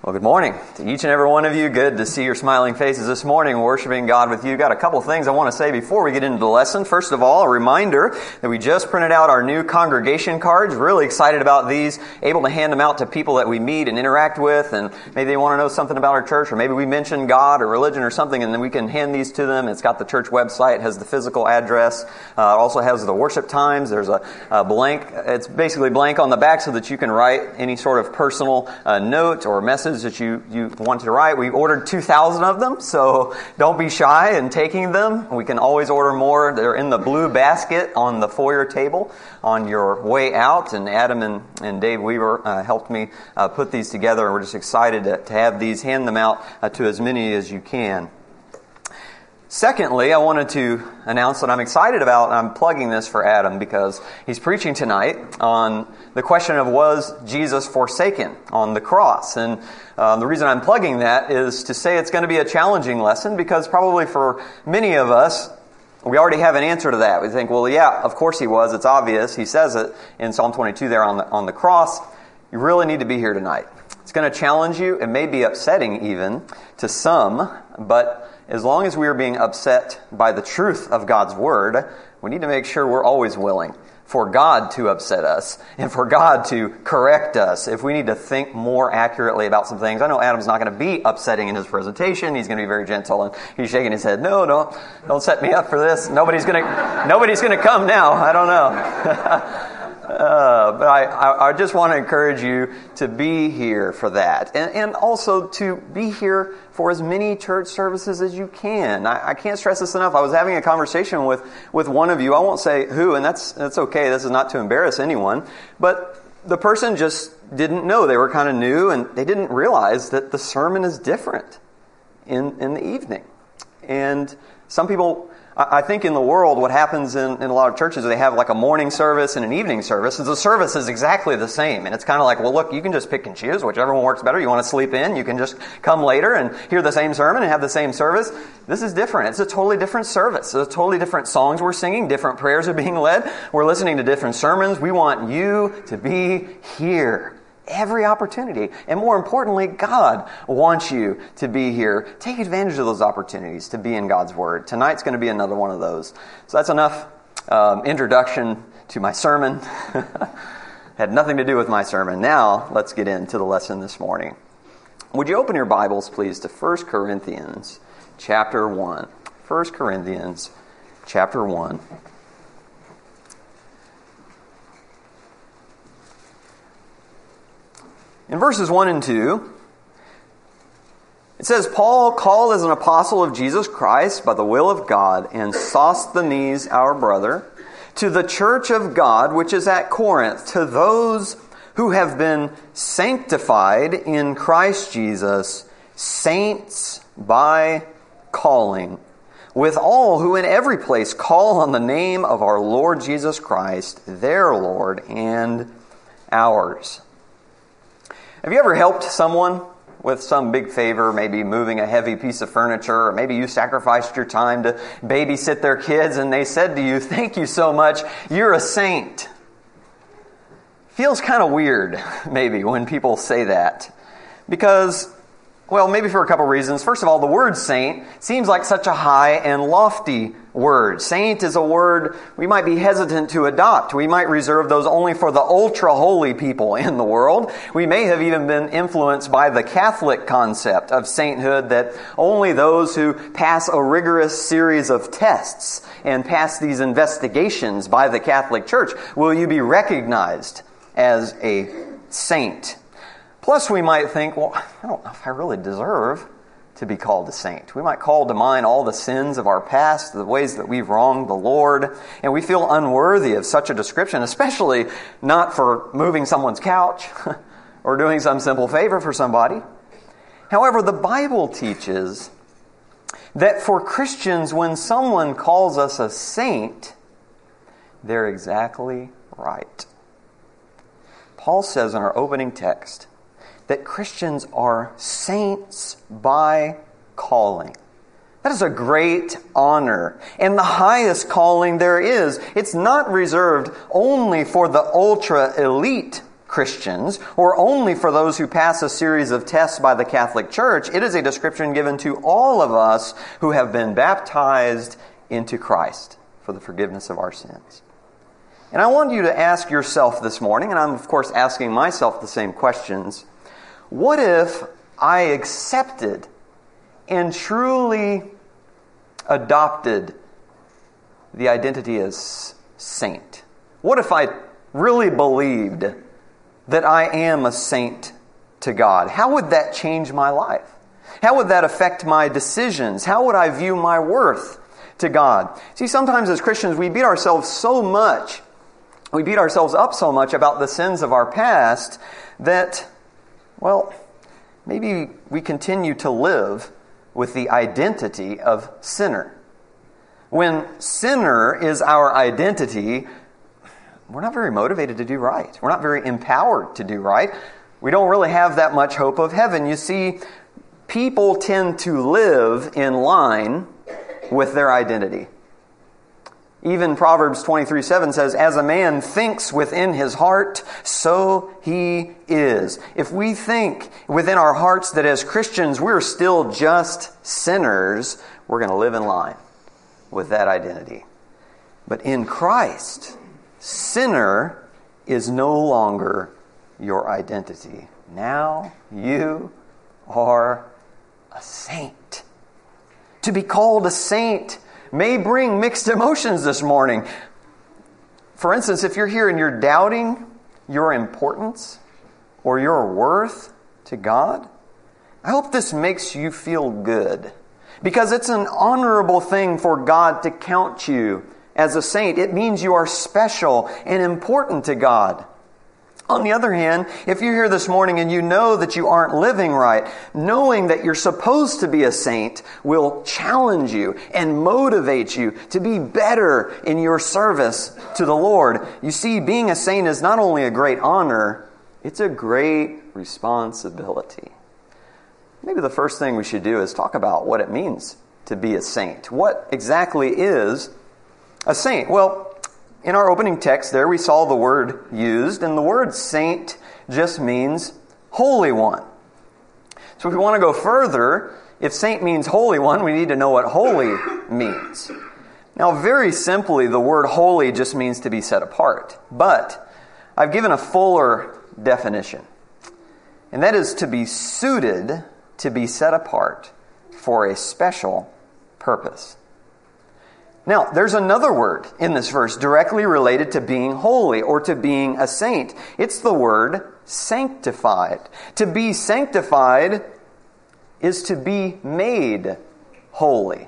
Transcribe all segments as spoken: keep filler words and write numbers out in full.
Well, good morning to each and every one of you. Good to see your smiling faces this morning, worshiping God with you. Got a couple things I want to say before we get into the lesson. First of all, a reminder that we just printed out our new congregation cards. Really excited about these. Able to hand them out to people that we meet and interact with, and maybe they want to know something about our church, or maybe we mention God or religion or something, and then we can hand these to them. It's got the church website, it has the physical address, uh, it also has the worship times. There's a, a blank. It's basically blank on the back so that you can write any sort of personal uh, note or message that you, you want to write. We ordered two thousand of them, so don't be shy in taking them. We can always order more. They're in the blue basket on the foyer table on your way out, and Adam and, and Dave Weaver uh, helped me uh, put these together, and we're just excited to, to have these, hand them out uh, to as many as you can. Secondly, I wanted to announce that I'm excited about, I'm plugging this for Adam because he's preaching tonight on the question of was Jesus forsaken on the cross. And um, the reason I'm plugging that is to say it's going to be a challenging lesson because probably for many of us, we already have an answer to that. We think, well, yeah, of course he was. It's obvious. He says it in Psalm twenty-two there on the, on the cross. You really need to be here tonight. It's going to challenge you. It may be upsetting even to some, but as long as we are being upset by the truth of God's Word, we need to make sure we're always willing for God to upset us and for God to correct us if we need to think more accurately about some things. I know Adam's not going to be upsetting in his presentation. He's going to be very gentle, and he's shaking his head. No, don't, don't set me up for this. Nobody's going to, nobody's going to come now. I don't know. Uh, but I, I, I just want to encourage you to be here for that. And, and also to be here for as many church services as you can. I, I can't stress this enough. I was having a conversation with, with one of you. I won't say who, and that's, that's okay. This is not to embarrass anyone. But the person just didn't know. They were kind of new, and they didn't realize that the sermon is different in, in the evening. And some people... I think in the world, what happens in, in a lot of churches, they have like a morning service and an evening service. And the service is exactly the same. And it's kind of like, well, look, you can just pick and choose, whichever one works better. You want to sleep in, you can just come later and hear the same sermon and have the same service. This is different. It's a totally different service. It's totally different songs we're singing, different prayers are being led. We're listening to different sermons. We want you to be here. Every opportunity. And more importantly, God wants you to be here. Take advantage of those opportunities to be in God's Word. Tonight's going to be another one of those. So that's enough um, introduction to my sermon. Had nothing to do with my sermon. Now, let's get into the lesson this morning. Would you open your Bibles, please, to First Corinthians chapter one. First Corinthians chapter one. In verses one and two, it says, Paul, called as an apostle of Jesus Christ by the will of God, and Sosthenes, our brother, to the church of God which is at Corinth, to those who have been sanctified in Christ Jesus, saints by calling, with all who in every place call on the name of our Lord Jesus Christ, their Lord and ours. Have you ever helped someone with some big favor, maybe moving a heavy piece of furniture, or maybe you sacrificed your time to babysit their kids and they said to you, thank you so much, you're a saint? Feels kind of weird, maybe, when people say that. Because, well, maybe for a couple reasons. First of all, the word saint seems like such a high and lofty word. Saint is a word we might be hesitant to adopt. We might reserve those only for the ultra-holy people in the world. We may have even been influenced by the Catholic concept of sainthood that only those who pass a rigorous series of tests and pass these investigations by the Catholic Church will you be recognized as a saint. Plus, we might think, well, I don't know if I really deserve to be called a saint. We might call to mind all the sins of our past, the ways that we've wronged the Lord, and we feel unworthy of such a description, especially not for moving someone's couch or doing some simple favor for somebody. However, the Bible teaches that for Christians, when someone calls us a saint, they're exactly right. Paul says in our opening text, that Christians are saints by calling. That is a great honor and the highest calling there is. It's not reserved only for the ultra elite Christians, or only for those who pass a series of tests by the Catholic Church. It is a description given to all of us who have been baptized into Christ for the forgiveness of our sins. And I want you to ask yourself this morning, and I'm of course asking myself the same questions, what if I accepted and truly adopted the identity as saint? What if I really believed that I am a saint to God? How would that change my life? How would that affect my decisions? How would I view my worth to God? See, sometimes as Christians we beat ourselves so much, we beat ourselves up so much about the sins of our past that, well, maybe we continue to live with the identity of sinner. When sinner is our identity, we're not very motivated to do right. We're not very empowered to do right. We don't really have that much hope of heaven. You see, people tend to live in line with their identity. Even Proverbs twenty-three seven says, as a man thinks within his heart, so he is. If we think within our hearts that as Christians we're still just sinners, we're going to live in line with that identity. But in Christ, sinner is no longer your identity. Now you are a saint. To be called a saint may bring mixed emotions this morning. For instance, if you're here and you're doubting your importance or your worth to God, I hope this makes you feel good. Because it's an honorable thing for God to count you as a saint. It means you are special and important to God. On the other hand, if you're here this morning and you know that you aren't living right, knowing that you're supposed to be a saint will challenge you and motivate you to be better in your service to the Lord. You see, being a saint is not only a great honor, it's a great responsibility. Maybe the first thing we should do is talk about what it means to be a saint. What exactly is a saint? Well, in our opening text there, we saw the word used, and the word saint just means holy one. So if we want to go further, if saint means holy one, we need to know what holy means. Now, very simply, the word holy just means to be set apart. But I've given a fuller definition, and that is to be suited to be set apart for a special purpose. Now, there's another word in this verse directly related to being holy or to being a saint. It's the word sanctified. To be sanctified is to be made holy.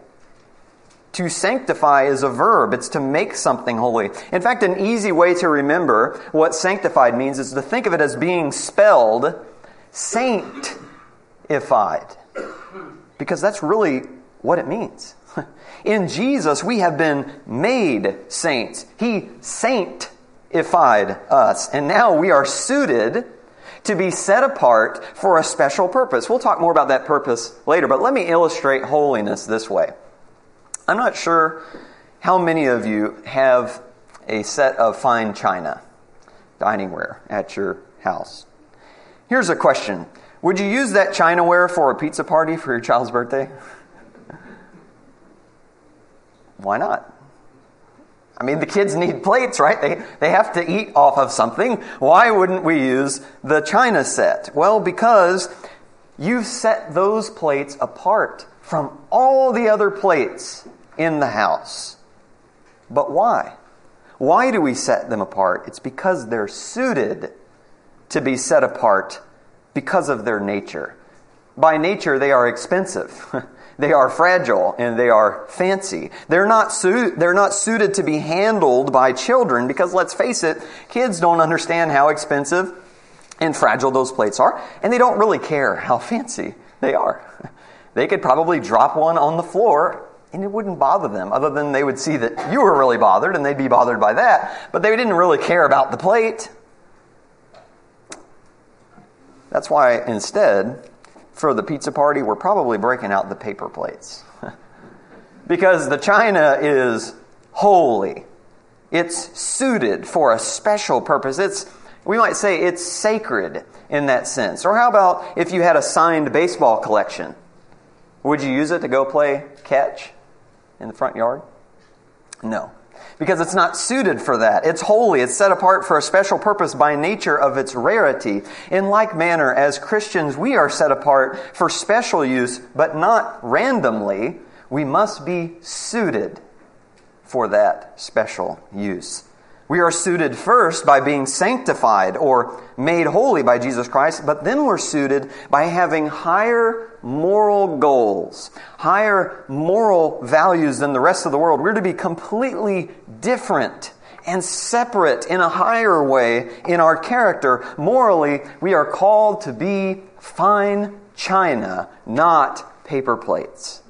To sanctify is a verb. It's to make something holy. In fact, an easy way to remember what sanctified means is to think of it as being spelled saintified. Because that's really what it means. In Jesus, we have been made saints. He sanctified us. And now we are suited to be set apart for a special purpose. We'll talk more about that purpose later, but let me illustrate holiness this way. I'm not sure how many of you have a set of fine china, diningware, at your house. Here's a question. Would you use that chinaware for a pizza party for your child's birthday? Why not? I mean, the kids need plates, right? They they have to eat off of something. Why wouldn't we use the china set? Well, because you set those plates apart from all the other plates in the house. But why? Why do we set them apart? It's because they're suited to be set apart because of their nature. By nature, they are expensive. They are fragile and they are fancy. They're not su- they're not suited to be handled by children because, let's face it, kids don't understand how expensive and fragile those plates are, and they don't really care how fancy they are. They could probably drop one on the floor and it wouldn't bother them, other than they would see that you were really bothered and they'd be bothered by that, but they didn't really care about the plate. That's why instead, for the pizza party, we're probably breaking out the paper plates. Because the china is holy. It's suited for a special purpose. It's We might say it's sacred in that sense. Or how about if you had a signed baseball collection? Would you use it to go play catch in the front yard? No. Because it's not suited for that. It's holy. It's set apart for a special purpose by nature of its rarity. In like manner, as Christians, we are set apart for special use, but not randomly. We must be suited for that special use. We are suited first by being sanctified or made holy by Jesus Christ, but then we're suited by having higher moral goals, higher moral values than the rest of the world. We're to be completely different and separate in a higher way in our character. Morally, we are called to be fine china, not paper plates.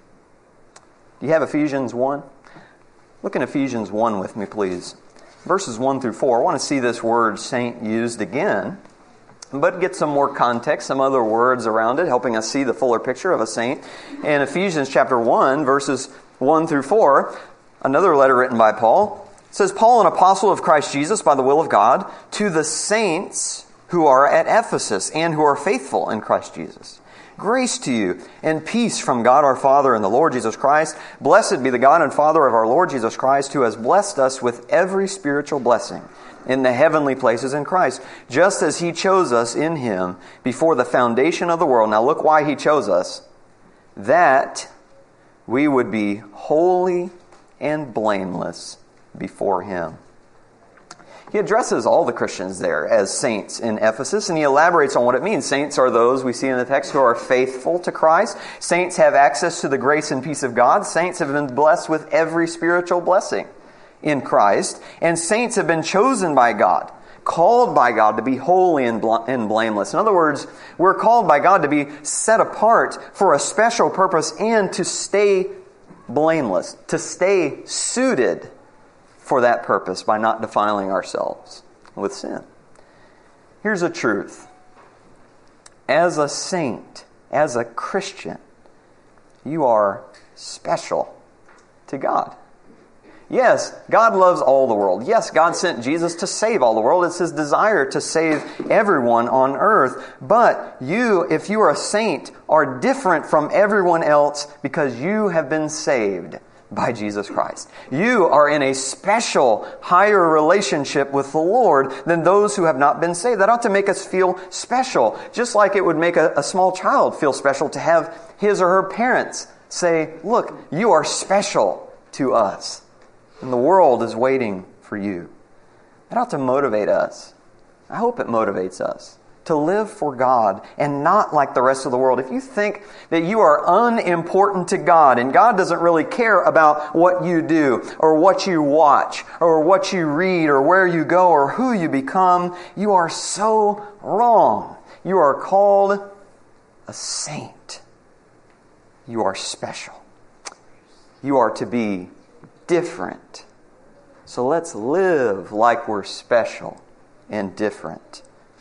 Do you have Ephesians one? Look in Ephesians one with me, please. Verses one through four. I want to see this word saint used again, but get some more context, some other words around it, helping us see the fuller picture of a saint. In Ephesians chapter one, verses one through four, another letter written by Paul, it says, Paul, an apostle of Christ Jesus by the will of God, to the saints who are at Ephesus and who are faithful in Christ Jesus. Grace to you and peace from God our Father and the Lord Jesus Christ. Blessed be the God and Father of our Lord Jesus Christ, who has blessed us with every spiritual blessing in the heavenly places in Christ, just as He chose us in Him before the foundation of the world. Now look why He chose us. That we would be holy and blameless before Him. He addresses all the Christians there as saints in Ephesus, and he elaborates on what it means. Saints are those we see in the text who are faithful to Christ. Saints have access to the grace and peace of God. Saints have been blessed with every spiritual blessing in Christ. And saints have been chosen by God, called by God to be holy and blameless. In other words, we're called by God to be set apart for a special purpose and to stay blameless, to stay suited for that purpose by not defiling ourselves with sin. Here's a truth. As a saint, as a Christian, you are special to God. Yes, God loves all the world. Yes, God sent Jesus to save all the world. It's His desire to save everyone on earth. But you, if you are a saint, are different from everyone else because you have been saved by Jesus Christ. You are in a special, higher relationship with the Lord than those who have not been saved. That ought to make us feel special, just like it would make a, a small child feel special to have his or her parents say, look, you are special to us, and the world is waiting for you. That ought to motivate us. I hope it motivates us to live for God and not like the rest of the world. If you think that you are unimportant to God and God doesn't really care about what you do or what you watch or what you read or where you go or who you become, you are so wrong. You are called a saint. You are special. You are to be different. So let's live like we're special and different.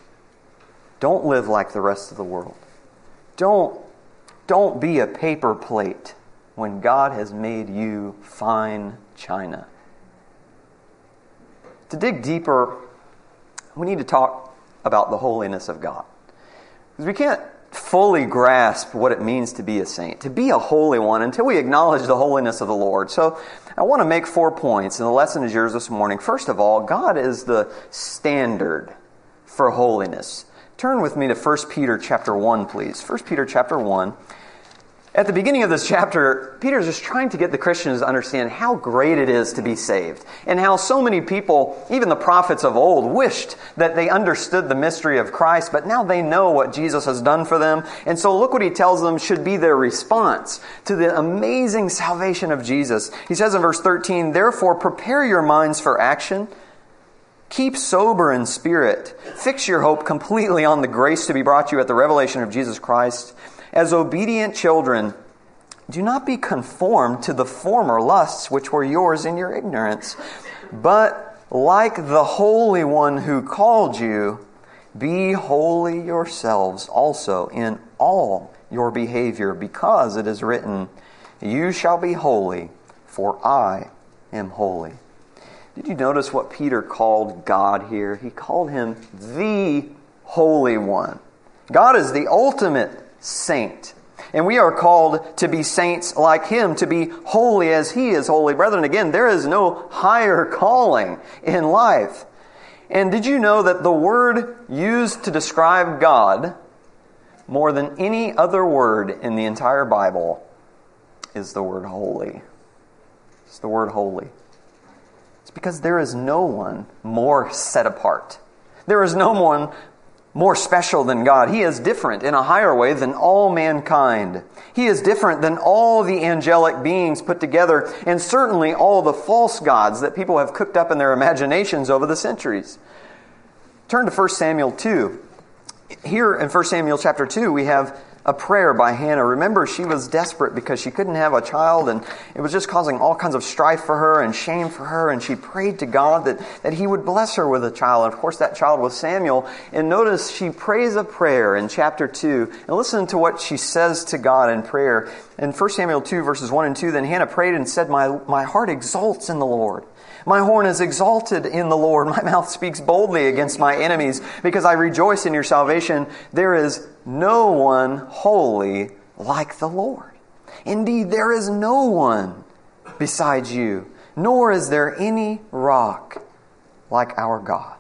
Don't live like the rest of the world. Don't, don't be a paper plate when God has made you fine china. To dig deeper, we need to talk about the holiness of God. Because we can't fully grasp what it means to be a saint, to be a holy one, until we acknowledge the holiness of the Lord. So I want to make four points, and the lesson is yours this morning. First of all, God is the standard for holiness. Turn with me to First Peter chapter one, please. First Peter chapter one. At the beginning of this chapter, Peter is just trying to get the Christians to understand how great it is to be saved, and how so many people, even the prophets of old, wished that they understood the mystery of Christ, but now they know what Jesus has done for them. And so look what he tells them should be their response to the amazing salvation of Jesus. He says in verse thirteen, "Therefore prepare your minds for action. Keep sober in spirit. Fix your hope completely on the grace to be brought to you at the revelation of Jesus Christ. As obedient children, do not be conformed to the former lusts which were yours in your ignorance. But like the Holy One who called you, be holy yourselves also in all your behavior, because it is written, you shall be holy, for I am holy." Did you notice what Peter called God here? He called him the Holy One. God is the ultimate saint. And we are called to be saints like Him, to be holy as He is holy. Brethren, again, there is no higher calling in life. And did you know that the word used to describe God, more than any other word in the entire Bible, is the word holy? It's the word holy. It's because there is no one more set apart. There is no one more special than God. He is different in a higher way than all mankind. He is different than all the angelic beings put together, and certainly all the false gods that people have cooked up in their imaginations over the centuries. Turn to First Samuel two. Here in First Samuel chapter two, we have a prayer by Hannah. Remember, she was desperate because she couldn't have a child, and it was just causing all kinds of strife for her and shame for her, and she prayed to God that, that He would bless her with a child. And of course, that child was Samuel. And notice she prays a prayer in chapter two, and listen to what she says to God in prayer. In First Samuel two, verses one and two, then Hannah prayed and said, My, my heart exults in the Lord. My horn is exalted in the Lord. My mouth speaks boldly against my enemies because I rejoice in your salvation. There is no one holy like the Lord. Indeed, there is no one besides you, nor is there any rock like our God.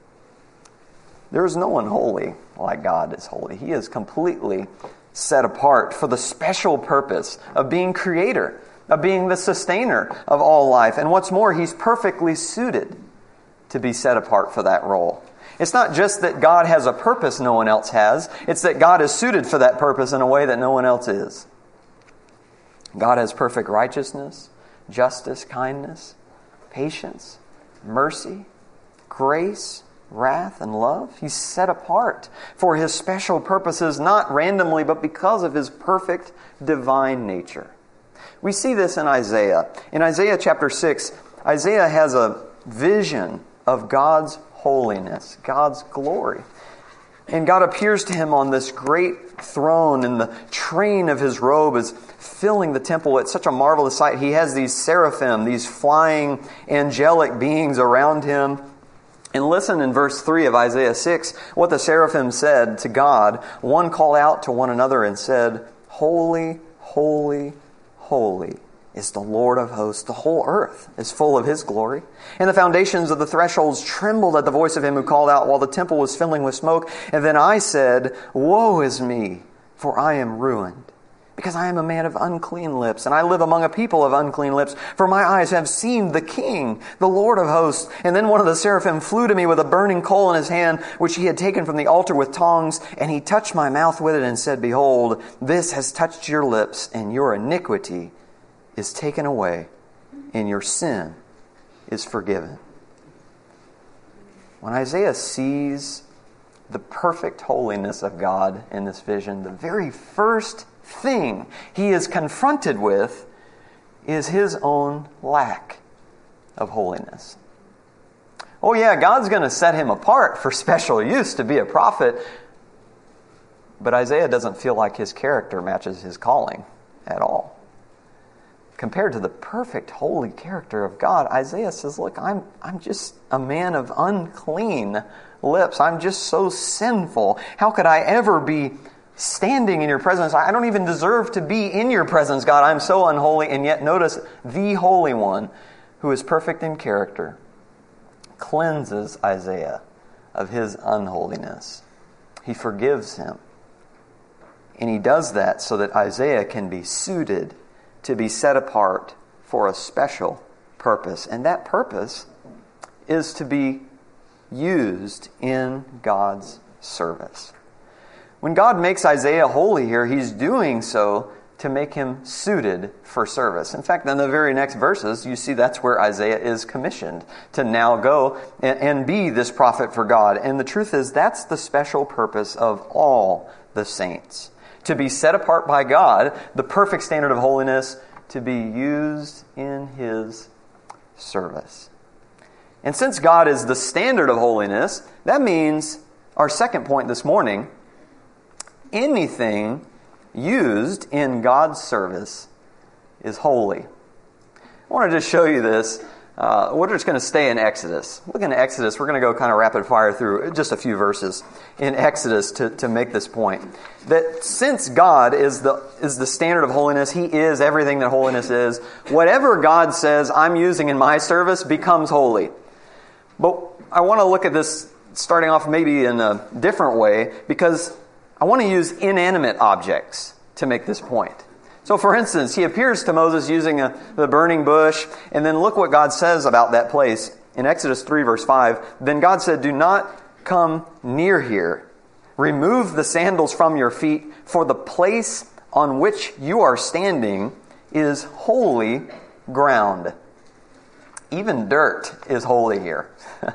There is no one holy like God is holy. He is completely set apart for the special purpose of being creator, of being the sustainer of all life. And what's more, He's perfectly suited to be set apart for that role. It's not just that God has a purpose no one else has. It's that God is suited for that purpose in a way that no one else is. God has perfect righteousness, justice, kindness, patience, mercy, grace, wrath, and love. He's set apart for His special purposes, not randomly, but because of His perfect divine nature. We see this in Isaiah. In Isaiah chapter six, Isaiah has a vision of God's holiness, God's glory. And God appears to him on this great throne, and the train of His robe is filling the temple. It's such a marvelous sight. He has these seraphim, these flying angelic beings around Him. And listen in verse three of Isaiah six, what the seraphim said to God. One called out to one another and said, Holy, holy, holy is the Lord of hosts. The whole earth is full of His glory. And the foundations of the thresholds trembled at the voice of Him who called out while the temple was filling with smoke. And then I said, Woe is me, for I am ruined, because I am a man of unclean lips, and I live among a people of unclean lips. For my eyes have seen the King, the Lord of hosts. And then one of the seraphim flew to me with a burning coal in his hand, which he had taken from the altar with tongs. And he touched my mouth with it and said, Behold, this has touched your lips, and your iniquity is taken away, and your sin is forgiven. When Isaiah sees the perfect holiness of God in this vision, the very first thing he is confronted with is his own lack of holiness. Oh yeah, God's going to set him apart for special use to be a prophet, but Isaiah doesn't feel like his character matches his calling at all. Compared to the perfect holy character of God, Isaiah says, look, I'm I'm just a man of unclean lips. I'm just so sinful. How could I ever be standing in your presence? I don't even deserve to be in your presence, God. I'm so unholy. And yet notice, the Holy One, who is perfect in character, cleanses Isaiah of his unholiness. He forgives him. And he does that so that Isaiah can be suited to be set apart for a special purpose. And that purpose is to be used in God's service. When God makes Isaiah holy here, He's doing so to make him suited for service. In fact, in the very next verses, you see that's where Isaiah is commissioned to now go and, and be this prophet for God. And the truth is, that's the special purpose of all the saints. To be set apart by God, the perfect standard of holiness, to be used in His service. And since God is the standard of holiness, that means our second point this morning, anything used in God's service is holy. I want to just show you this Uh, we're just going to stay in Exodus. Look in Exodus. We're going to go kind of rapid fire through just a few verses in Exodus to, to make this point. That since God is the is the standard of holiness, He is everything that holiness is, whatever God says I'm using in my service becomes holy. But I want to look at this starting off maybe in a different way, because I want to use inanimate objects to make this point. So for instance, He appears to Moses using a, the burning bush, and then look what God says about that place. In Exodus three verse five, then God said, do not come near here. Remove the sandals from your feet, for the place on which you are standing is holy ground. Even dirt is holy here.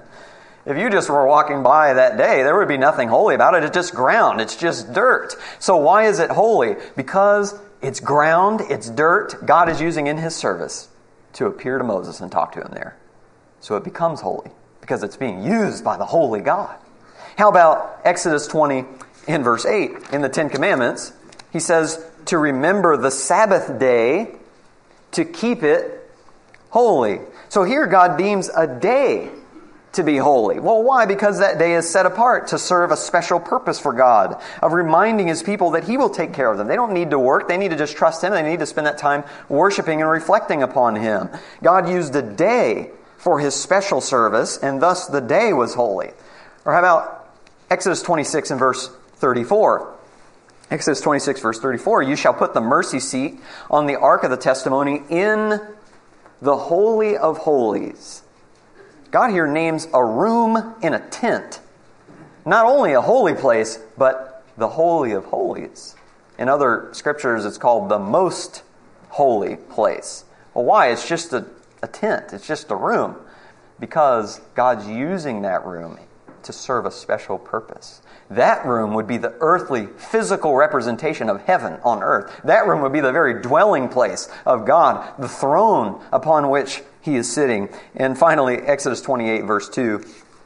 If you just were walking by that day, there would be nothing holy about it. It's just ground. It's just dirt. So why is it holy? Because it's ground, it's dirt, God is using in His service to appear to Moses and talk to him there. So it becomes holy because it's being used by the holy God. How about Exodus twenty in verse eight? In the Ten Commandments, He says to remember the Sabbath day, to keep it holy. So here God deems a day to be holy. Well, why? Because that day is set apart to serve a special purpose for God, of reminding His people that He will take care of them. They don't need to work. They need to just trust Him. They need to spend that time worshiping and reflecting upon Him. God used a day for His special service, and thus the day was holy. Or how about Exodus twenty-six and verse thirty-four? Exodus twenty-six verse thirty-four, you shall put the mercy seat on the ark of the testimony in the Holy of Holies. God here names a room in a tent. Not only a holy place, but the Holy of Holies. In other scriptures, it's called the most holy place. Well, why? It's just a, a tent. It's just a room. Because God's using that room to serve a special purpose. That room would be the earthly, physical representation of heaven on earth. That room would be the very dwelling place of God, the throne upon which He is sitting. And finally, Exodus twenty-eight, verse two.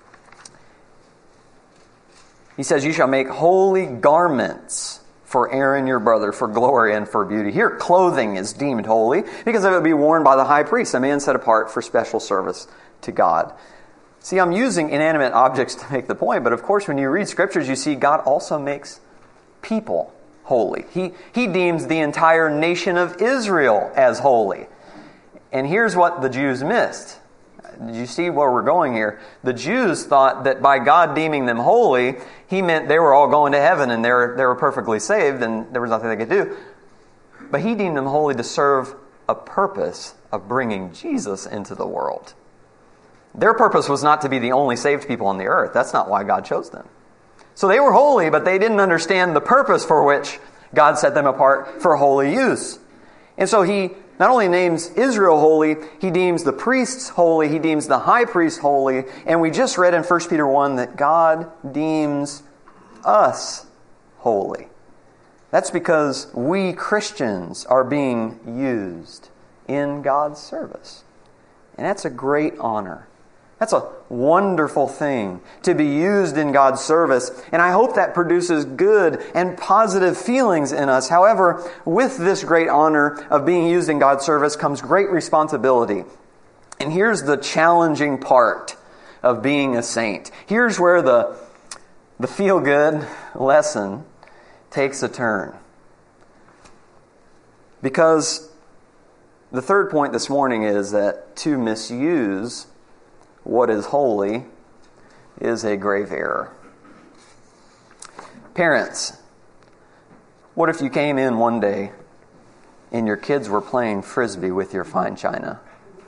He says, you shall make holy garments for Aaron your brother, for glory and for beauty. Here, clothing is deemed holy because it would be worn by the high priest, a man set apart for special service to God. See, I'm using inanimate objects to make the point, but of course when you read scriptures, you see God also makes people holy. He, he deems the entire nation of Israel as holy. And here's what the Jews missed. Did you see where we're going here? The Jews thought that by God deeming them holy, He meant they were all going to heaven and they were, they were perfectly saved and there was nothing they could do. But He deemed them holy to serve a purpose of bringing Jesus into the world. Their purpose was not to be the only saved people on the earth. That's not why God chose them. So they were holy, but they didn't understand the purpose for which God set them apart for holy use. And so He not only names Israel holy, He deems the priests holy, He deems the high priest holy, and we just read in First Peter one that God deems us holy. That's because we Christians are being used in God's service. And that's a great honor. That's a wonderful thing to be used in God's service. And I hope that produces good and positive feelings in us. However, with this great honor of being used in God's service comes great responsibility. And here's the challenging part of being a saint. Here's where the, the feel-good lesson takes a turn. Because the third point this morning is that to misuse what is holy is a grave error. Parents, what if you came in one day and your kids were playing frisbee with your fine china?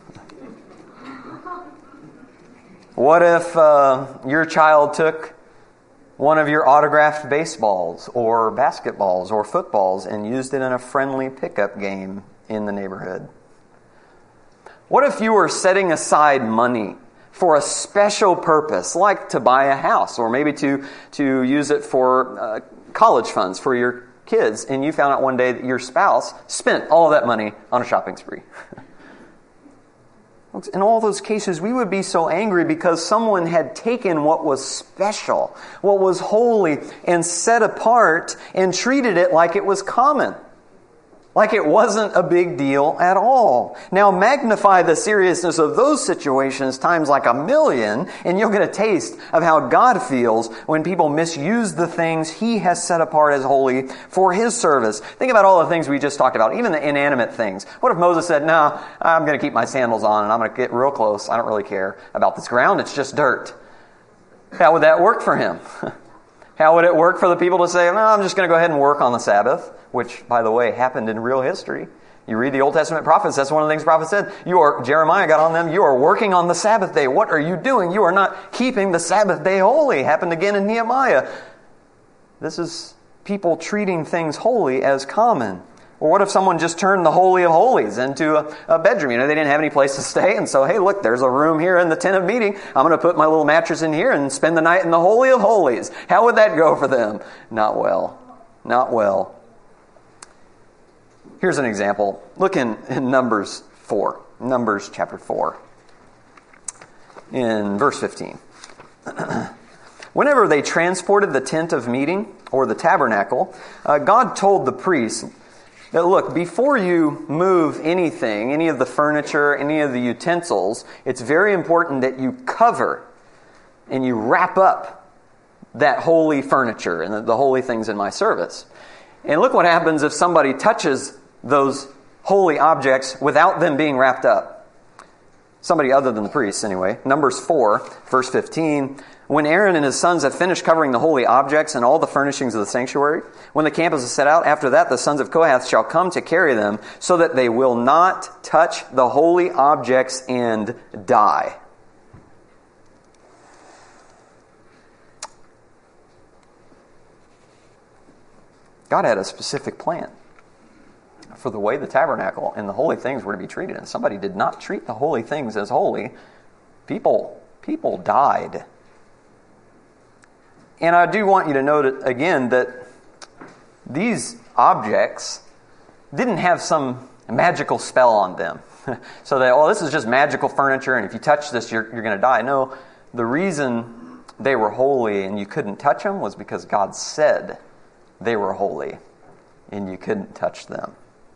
What if uh, your child took one of your autographed baseballs or basketballs or footballs and used it in a friendly pickup game in the neighborhood? What if you were setting aside money for a special purpose, like to buy a house or maybe to, to use it for uh, college funds for your kids, and you found out one day that your spouse spent all of that money on a shopping spree? In all those cases, we would be so angry because someone had taken what was special, what was holy, and set apart and treated it like it was common. Like it wasn't a big deal at all. Now magnify the seriousness of those situations times like a million, and you'll get a taste of how God feels when people misuse the things He has set apart as holy for His service. Think about all the things we just talked about, even the inanimate things. What if Moses said, no, I'm going to keep my sandals on and I'm going to get real close. I don't really care about this ground. It's just dirt. How would that work for him? How would it work for the people to say, no, I'm just going to go ahead and work on the Sabbath, which, by the way, happened in real history. You read the Old Testament prophets, that's one of the things the prophet said. You are, Jeremiah got on them, you are working on the Sabbath day. What are you doing? You are not keeping the Sabbath day holy. Happened again in Nehemiah. This is people treating things holy as common. Or what if someone just turned the Holy of Holies into a, a bedroom? You know, they didn't have any place to stay, and so, hey, look, there's a room here in the tent of meeting. I'm going to put my little mattress in here and spend the night in the Holy of Holies. How would that go for them? Not well. Not well. Here's an example. Look in, in Numbers four. Numbers chapter four. In verse fifteen. Whenever they transported the tent of meeting, or the tabernacle, uh, God told the priests, that look, before you move anything, any of the furniture, any of the utensils, it's very important that you cover and you wrap up that holy furniture and the, the holy things in my service. And look what happens if somebody touches those holy objects without them being wrapped up. Somebody other than the priests, anyway. Numbers four, verse fifteen. When Aaron and his sons have finished covering the holy objects and all the furnishings of the sanctuary, when the camp is set out, after that the sons of Kohath shall come to carry them, so that they will not touch the holy objects and die. God had a specific plan for the way the tabernacle and the holy things were to be treated. And somebody did not treat the holy things as holy. People, people died. And I do want you to note again that these objects didn't have some magical spell on them. So that, oh, this is just magical furniture, and if you touch this, you're, you're going to die. No, the reason they were holy and you couldn't touch them was because God said they were holy and you couldn't touch them.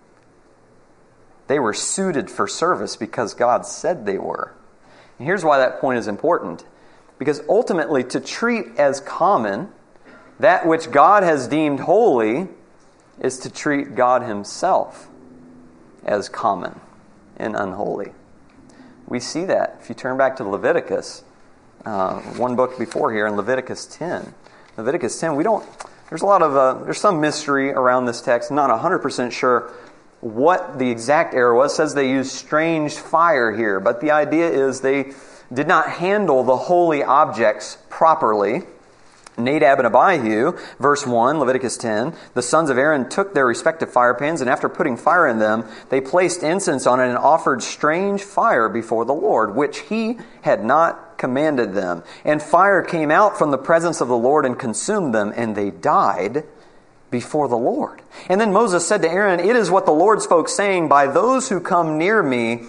They were suited for service because God said they were. And here's why that point is important. Because ultimately, to treat as common that which God has deemed holy is to treat God Himself as common and unholy. We see that if you turn back to Leviticus, uh, one book before here in Leviticus ten. Leviticus ten, we don't. There's a lot of uh, there's some mystery around this text. Not one hundred percent sure what the exact error was. It says they used strange fire here, but the idea is they did not handle the holy objects properly. Nadab and Abihu, verse one, Leviticus ten, the sons of Aaron took their respective fire pans, and after putting fire in them, they placed incense on it and offered strange fire before the Lord, which He had not commanded them. And fire came out from the presence of the Lord and consumed them, and they died before the Lord. And then Moses said to Aaron, "It is what the Lord spoke, saying, by those who come near me,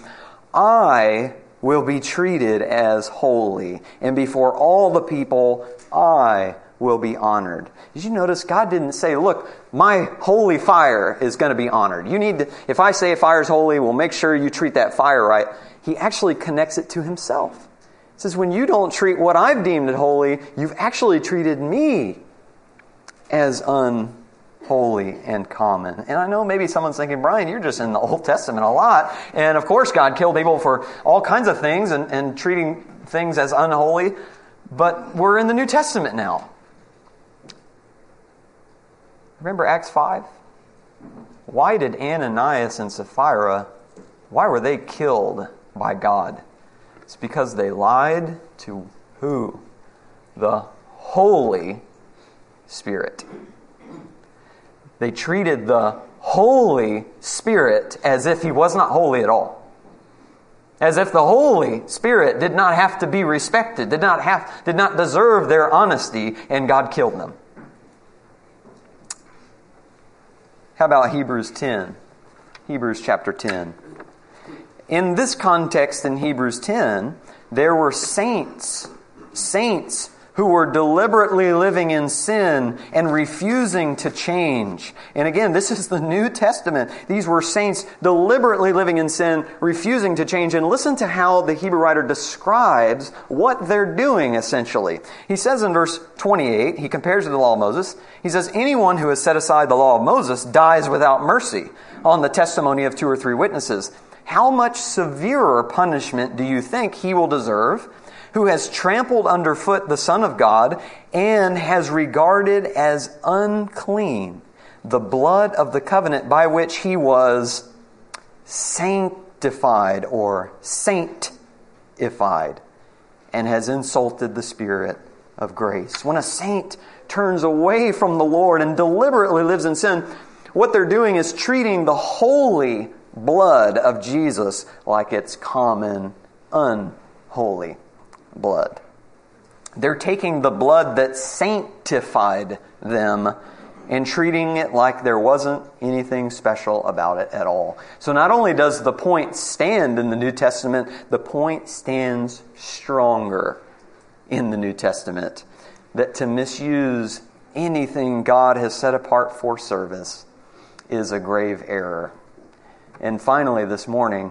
I will be treated as holy, and before all the people, I will be honored." Did you notice God didn't say, look, my holy fire is going to be honored. You need to, if I say a fire is holy, well, make sure you treat that fire right. He actually connects it to Himself. He says, when you don't treat what I've deemed it holy, you've actually treated me as unholy. Holy and common. And I know maybe someone's thinking, Brian, you're just in the Old Testament a lot. And of course God killed people for all kinds of things and, and treating things as unholy. But we're in the New Testament now. Remember Acts five? Why did Ananias and Sapphira, why were they killed by God? It's because they lied to who? The Holy Spirit. They treated the Holy Spirit as if He was not holy at all. As if the Holy Spirit did not have to be respected, did not have, did not deserve their honesty, and God killed them. How about Hebrews ten? Hebrews chapter ten. In this context in Hebrews ten, there were saints, saints who were deliberately living in sin and refusing to change. And again, this is the New Testament. These were saints deliberately living in sin, refusing to change. And listen to how the Hebrew writer describes what they're doing, essentially. He says in verse twenty-eight, he compares to the law of Moses. He says, anyone who has set aside the law of Moses dies without mercy on the testimony of two or three witnesses. How much severer punishment do you think he will deserve, who has trampled underfoot the Son of God and has regarded as unclean the blood of the covenant by which he was sanctified or saintified, and has insulted the Spirit of grace? When a saint turns away from the Lord and deliberately lives in sin, what they're doing is treating the holy blood of Jesus like it's common, unholy blood. They're taking the blood that sanctified them and treating it like there wasn't anything special about it at all. So not only does the point stand in the New Testament, the point stands stronger in the New Testament. That to misuse anything God has set apart for service is a grave error. And finally this morning,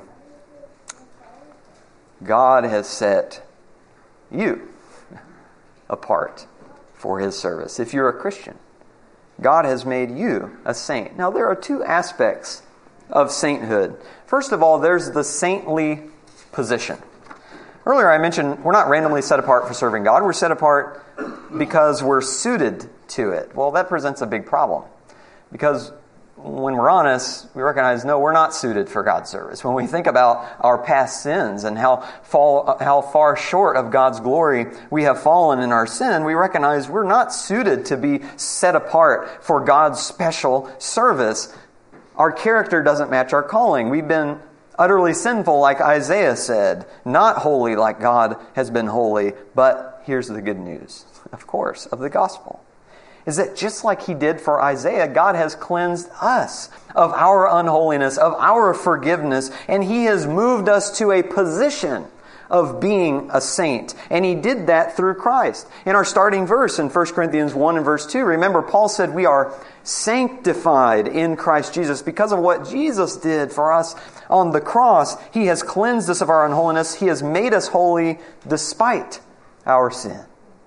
God has set you apart for His service. If you're a Christian, God has made you a saint. Now, there are two aspects of sainthood. First of all, there's the saintly position. Earlier I mentioned we're not randomly set apart for serving God. We're set apart because we're suited to it. Well, that presents a big problem. Because when we're honest, we recognize, no, we're not suited for God's service. When we think about our past sins and how fall, how far short of God's glory we have fallen in our sin, we recognize we're not suited to be set apart for God's special service. Our character doesn't match our calling. We've been utterly sinful, like Isaiah said, not holy like God has been holy. But here's the good news, of course, of the gospel, is that just like He did for Isaiah, God has cleansed us of our unholiness, of our forgiveness, and He has moved us to a position of being a saint. And He did that through Christ. In our starting verse in First Corinthians one and verse two, remember Paul said we are sanctified in Christ Jesus because of what Jesus did for us on the cross. He has cleansed us of our unholiness. He has made us holy despite our sin.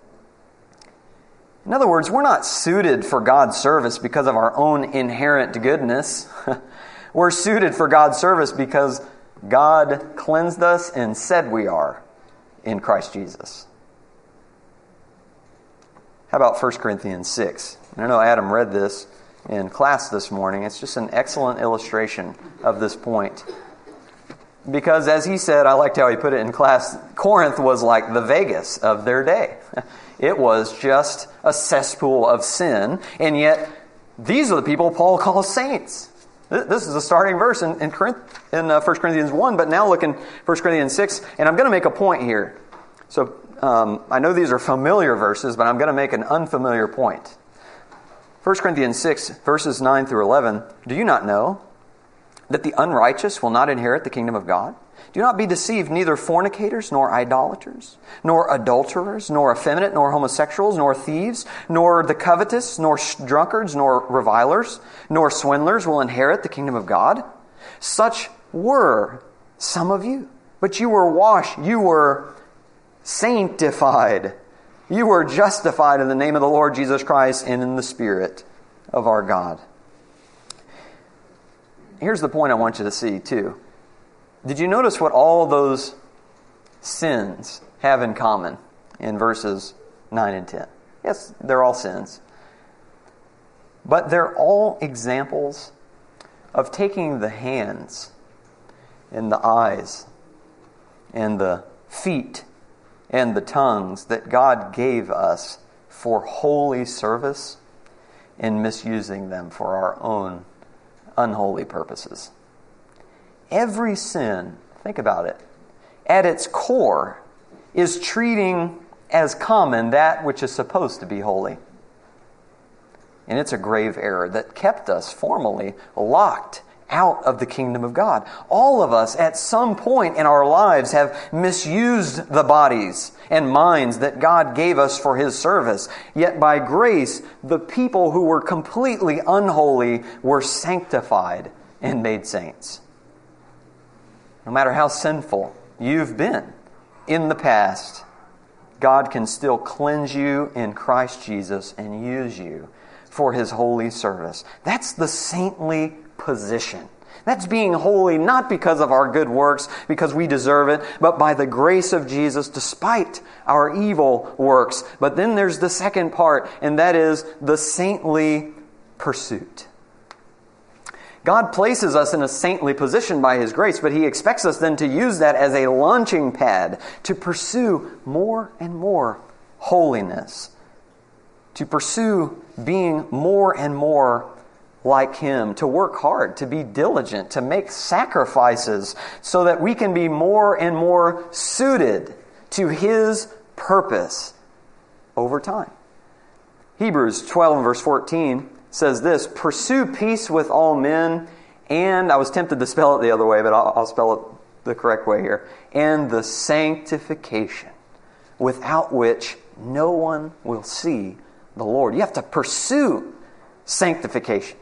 In other words, we're not suited for God's service because of our own inherent goodness. We're suited for God's service because God cleansed us and said we are in Christ Jesus. How about First Corinthians six? I know Adam read this in class this morning. It's just an excellent illustration of this point. Because as he said, I liked how he put it in class, Corinth was like the Vegas of their day. It was just a cesspool of sin, and yet these are the people Paul calls saints. This is a starting verse in, in, in uh, First Corinthians one, but now look in First Corinthians six, and I'm going to make a point here. So um, I know these are familiar verses, but I'm going to make an unfamiliar point. First Corinthians six, verses nine through eleven, do you not know that the unrighteous will not inherit the kingdom of God? Do not be deceived, neither fornicators, nor idolaters, nor adulterers, nor effeminate, nor homosexuals, nor thieves, nor the covetous, nor drunkards, nor revilers, nor swindlers will inherit the kingdom of God. Such were some of you. But you were washed, you were sanctified, you were justified in the name of the Lord Jesus Christ and in the Spirit of our God. Here's the point I want you to see, too. Did you notice what all those sins have in common in verses nine and ten? Yes, they're all sins. But they're all examples of taking the hands and the eyes and the feet and the tongues that God gave us for holy service and misusing them for our own unholy purposes. Every sin, think about it, at its core is treating as common that which is supposed to be holy. And it's a grave error that kept us formally locked out of the kingdom of God. All of us at some point in our lives have misused the bodies and minds that God gave us for His service. Yet by grace, the people who were completely unholy were sanctified and made saints. No matter how sinful you've been in the past, God can still cleanse you in Christ Jesus and use you for His holy service. That's the saintly position. That's being holy not because of our good works, because we deserve it, but by the grace of Jesus despite our evil works. But then there's the second part, and that is the saintly pursuit. God places us in a saintly position by His grace, but He expects us then to use that as a launching pad to pursue more and more holiness, to pursue being more and more like Him, to work hard, to be diligent, to make sacrifices so that we can be more and more suited to His purpose over time. Hebrews twelve and verse fourteen says this, pursue peace with all men, and I was tempted to spell it the other way, but I'll, I'll spell it the correct way here, and the sanctification, without which no one will see the Lord. You have to pursue sanctification.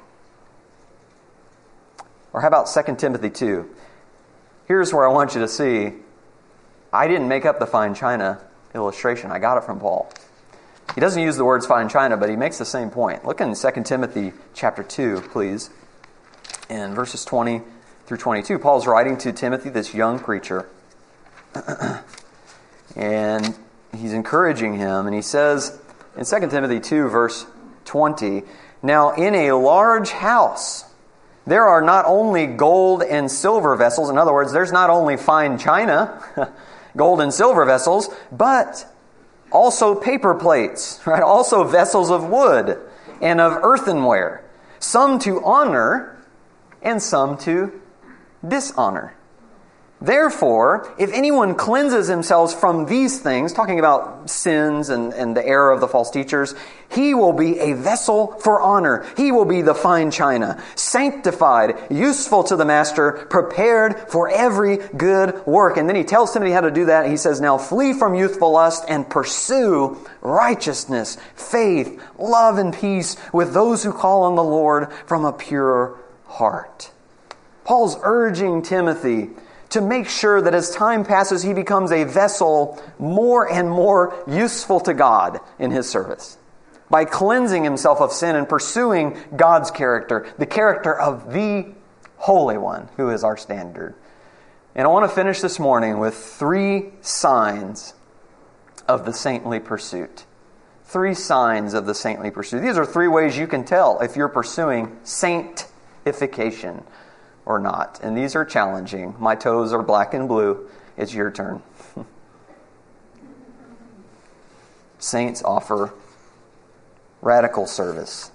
Or how about Second Timothy two? Here's where I want you to see, I didn't make up the fine china illustration. I got it from Paul. He doesn't use the words fine china, but he makes the same point. Look in Second Timothy chapter two, please. In verses twenty through twenty-two, Paul's writing to Timothy, this young preacher. And he's encouraging him. And he says in Second Timothy two, verse twenty, now in a large house there are not only gold and silver vessels. In other words, there's not only fine china, gold and silver vessels, but also paper plates, right? Also vessels of wood and of earthenware, some to honor and some to dishonor. Therefore, if anyone cleanses himself from these things, talking about sins and, and the error of the false teachers, he will be a vessel for honor. He will be the fine china, sanctified, useful to the master, prepared for every good work. And then he tells Timothy how to do that. He says, now flee from youthful lust and pursue righteousness, faith, love, and peace with those who call on the Lord from a pure heart. Paul's urging Timothy to make sure that as time passes, he becomes a vessel more and more useful to God in his service. By cleansing himself of sin and pursuing God's character, the character of the Holy One, who is our standard. And I want to finish this morning with three signs of the saintly pursuit. Three signs of the saintly pursuit. These are three ways you can tell if you're pursuing sanctification or not. And these are challenging. My toes are black and blue. It's your turn. Saints offer radical service.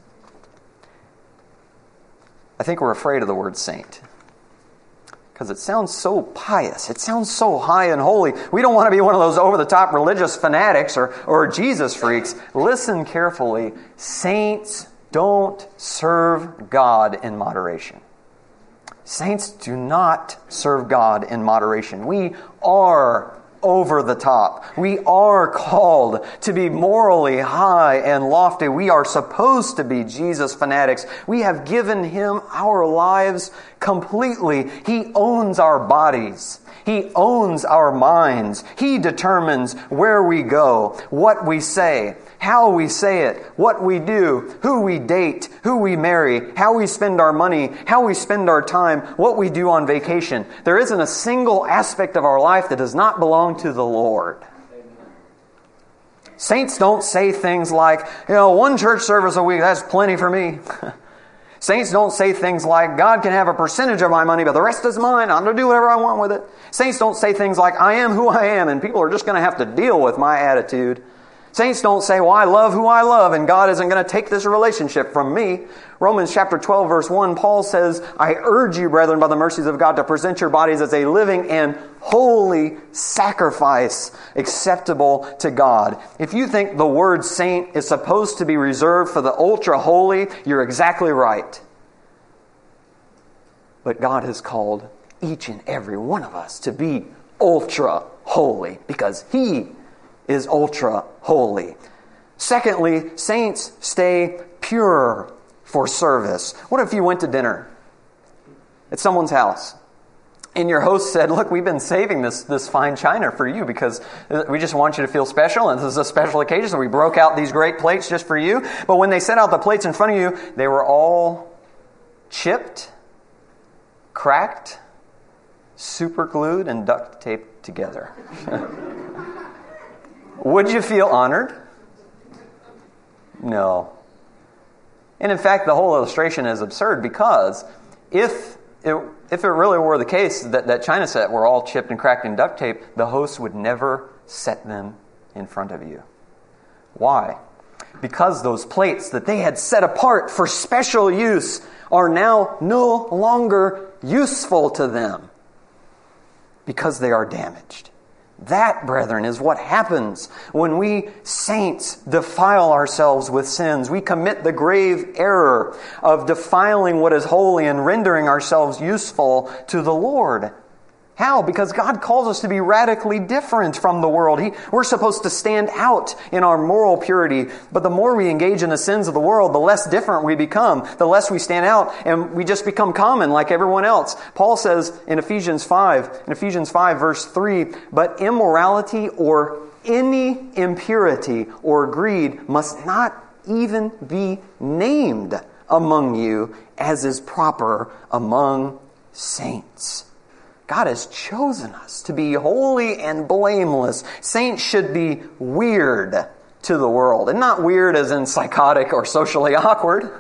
I think we're afraid of the word saint because it sounds so pious. It sounds so high and holy. We don't want to be one of those over-the-top religious fanatics or, or Jesus freaks. Listen carefully. Saints don't serve God in moderation. Saints do not serve God in moderation. We are over the top. We are called to be morally high and lofty. We are supposed to be Jesus fanatics. We have given Him our lives completely. He owns our bodies. He owns our minds. He determines where we go, what we say, how we say it, what we do, who we date, who we marry, how we spend our money, how we spend our time, what we do on vacation. There isn't a single aspect of our life that does not belong to the Lord. Saints don't say things like, you know, one church service a week, that's plenty for me. Saints don't say things like, God can have a percentage of my money, but the rest is mine. I'm going to do whatever I want with it. Saints don't say things like, I am who I am, and people are just going to have to deal with my attitude. Saints don't say, well, I love who I love, and God isn't going to take this relationship from me. Romans chapter twelve, verse one, Paul says, I urge you, brethren, by the mercies of God, to present your bodies as a living and holy sacrifice acceptable to God. If you think the word saint is supposed to be reserved for the ultra-holy, you're exactly right. But God has called each and every one of us to be ultra holy because He is ultra holy. Secondly, saints stay pure for service. What if you went to dinner at someone's house and your host said, look, we've been saving this, this fine china for you because we just want you to feel special and this is a special occasion, so we broke out these great plates just for you. But when they set out the plates in front of you, they were all chipped, cracked, super glued, and duct taped together. Would you feel honored? No. And in fact, the whole illustration is absurd because if it, if it really were the case that that china set were all chipped and cracked and duct taped, the host would never set them in front of you. Why? Because those plates that they had set apart for special use are now no longer useful to them because they are damaged. That, brethren, is what happens when we saints defile ourselves with sins. We commit the grave error of defiling what is holy and rendering ourselves useful to the Lord. How? Because God calls us to be radically different from the world. He, we're supposed to stand out in our moral purity. But the more we engage in the sins of the world, the less different we become. The less we stand out, and we just become common like everyone else. Paul says in Ephesians five, in Ephesians five verse three, but immorality or any impurity or greed must not even be named among you as is proper among saints. God has chosen us to be holy and blameless. Saints should be weird to the world. And not weird as in psychotic or socially awkward,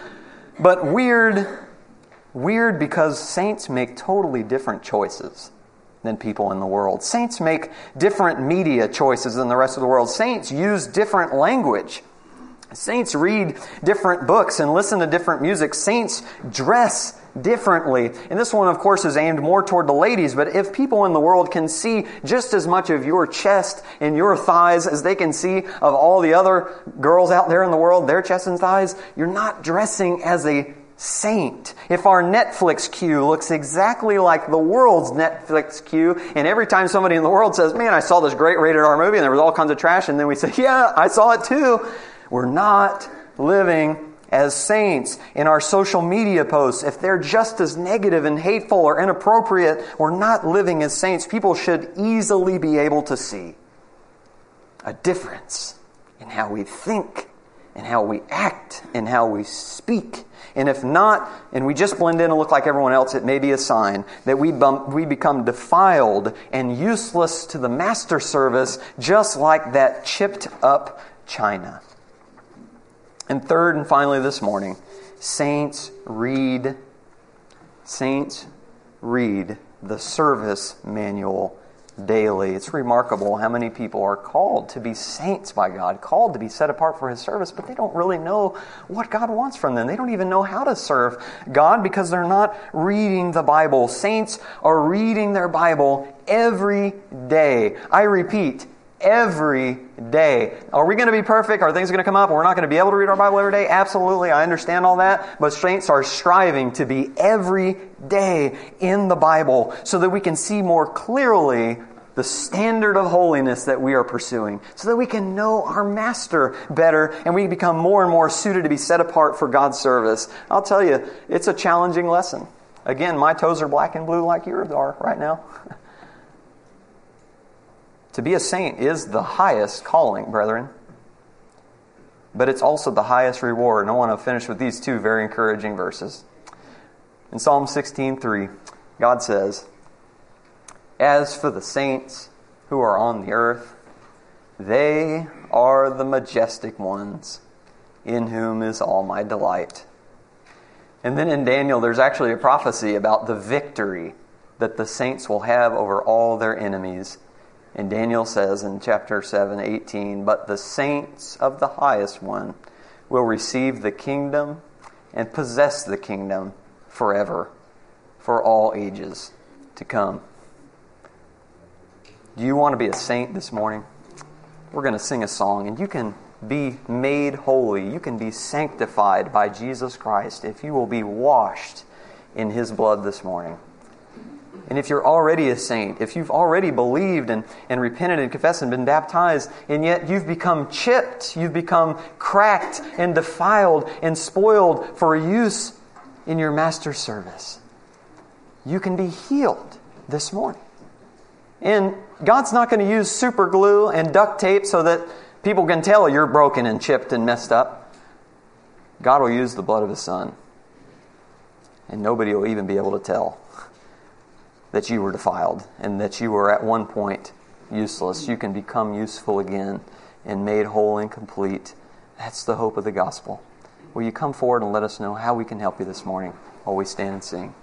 but weird, weird because saints make totally different choices than people in the world. Saints make different media choices than the rest of the world. Saints use different language. Saints read different books and listen to different music. Saints dress differently. And this one, of course, is aimed more toward the ladies, but if people in the world can see just as much of your chest and your thighs as they can see of all the other girls out there in the world, their chests and thighs, you're not dressing as a saint. If our Netflix queue looks exactly like the world's Netflix queue, and every time somebody in the world says, man, I saw this great rated R movie and there was all kinds of trash, and then we say, yeah, I saw it too, we're not living as saints. In our social media posts, if they're just as negative and hateful or inappropriate, we're not living as saints. People should easily be able to see a difference in how we think, and how we act, and how we speak. And if not, and we just blend in and look like everyone else, it may be a sign that we bump, we become defiled and useless to the master service, just like that chipped up china. And third and finally this morning, saints read, saints read the service manual daily. It's remarkable how many people are called to be saints by God, called to be set apart for His service, but they don't really know what God wants from them. They don't even know how to serve God because they're not reading the Bible. Saints are reading their Bible every day. I repeat, every day. Are we going to be perfect? Are things going to come up? We're not going to be able to read our Bible every day? Absolutely. I understand all that. But saints are striving to be every day in the Bible so that we can see more clearly the standard of holiness that we are pursuing, so that we can know our Master better and we become more and more suited to be set apart for God's service. I'll tell you, it's a challenging lesson. Again, my toes are black and blue like yours are right now. To be a saint is the highest calling, brethren. But it's also the highest reward. And I want to finish with these two very encouraging verses. In Psalm sixteen three, God says, as for the saints who are on the earth, they are the majestic ones, in whom is all my delight. And then in Daniel, there's actually a prophecy about the victory that the saints will have over all their enemies. And Daniel says in chapter seven, eighteen, but the saints of the highest one will receive the kingdom and possess the kingdom forever, for all ages to come. Do you want to be a saint this morning? We're going to sing a song, and you can be made holy. You can be sanctified by Jesus Christ if you will be washed in His blood this morning. And if you're already a saint, if you've already believed and, and repented and confessed and been baptized, and yet you've become chipped, you've become cracked and defiled and spoiled for use in your Master's service, you can be healed this morning. And God's not going to use super glue and duct tape so that people can tell you're broken and chipped and messed up. God will use the blood of His Son. And nobody will even be able to tell that you were defiled and that you were at one point useless. You can become useful again and made whole and complete. That's the hope of the gospel. Will you come forward and let us know how we can help you this morning while we stand and sing?